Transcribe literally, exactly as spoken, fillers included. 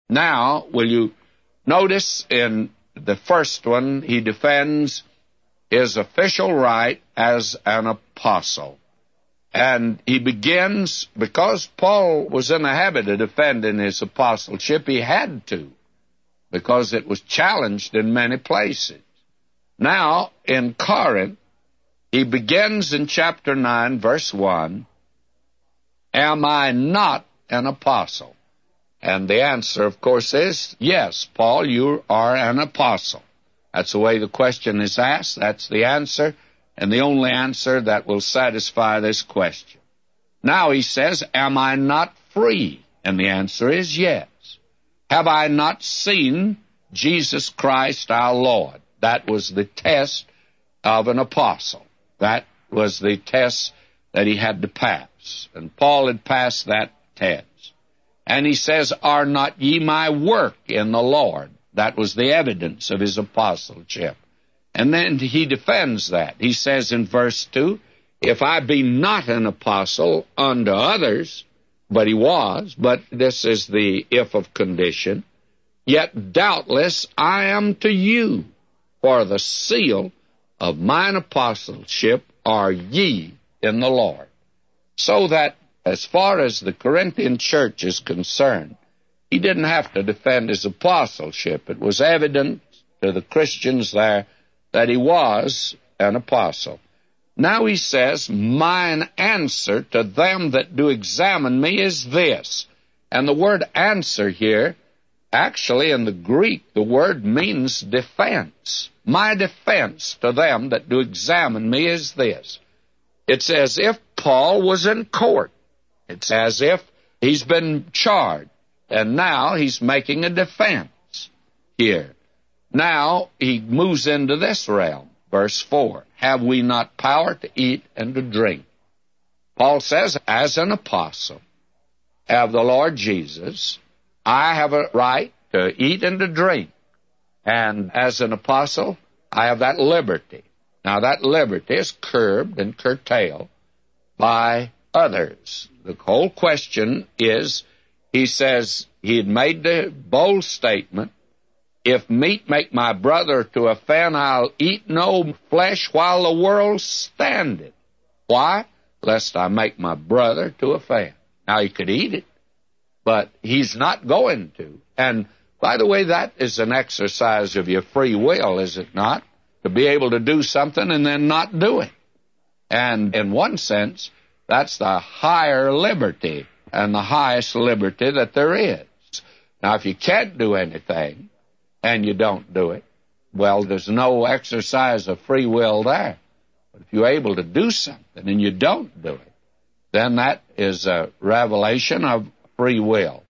Now, will you notice in the first one, he defends his official right as an apostle. And he begins, because Paul was in the habit of defending his apostleship, he had to, because it was challenged in many places. Now, in Corinth, he begins in chapter nine, verse one, am I not an apostle? And the answer, of course, is, yes, Paul, you are an apostle. That's the way the question is asked. That's the answer, and the only answer that will satisfy this question. Now he says, am I not free? And the answer is yes. Have I not seen Jesus Christ our Lord? That was the test of an apostle. That was the test that he had to pass. And Paul had passed that test. And he says, are not ye my work in the Lord? That was the evidence of his apostleship. And then he defends that. He says in verse two, if I be not an apostle unto others, but he was, but this is the if of condition, yet doubtless I am to you, for the seal of mine apostleship are ye in the Lord. So that as far as the Corinthian church is concerned, he didn't have to defend his apostleship. It was evident to the Christians there that he was an apostle. Now he says, mine answer to them that do examine me is this. And the word answer here, actually in the Greek, the word means defense. My defense to them that do examine me is this. It's as if Paul was in court. It's as if he's been charged, and now he's making a defense here. Now he moves into this realm. Verse four, have we not power to eat and to drink? Paul says, as an apostle of the Lord Jesus, I have a right to eat and to drink. And as an apostle, I have that liberty. Now that liberty is curbed and curtailed by others. The whole question is, he says, he had made the bold statement, if meat make my brother to offend, I'll eat no flesh while the world standeth. Why? Lest I make my brother to offend. Now, he could eat it, but he's not going to. And, by the way, that is an exercise of your free will, is it not? To be able to do something and then not do it. And in one sense, that's the higher liberty and the highest liberty that there is. Now, if you can't do anything and you don't do it, well, there's no exercise of free will there. But if you're able to do something and you don't do it, then that is a revelation of free will.